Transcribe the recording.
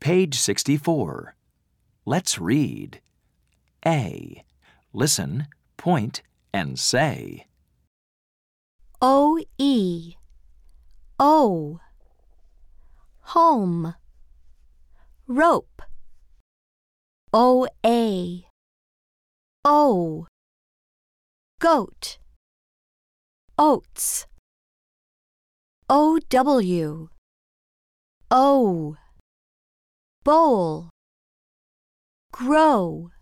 Page 64. Let's read. A. Listen, point, and say. O-E, O. Home. Rope. O-A, O. Goat. Oats. O-W, O. Bowl. Grow.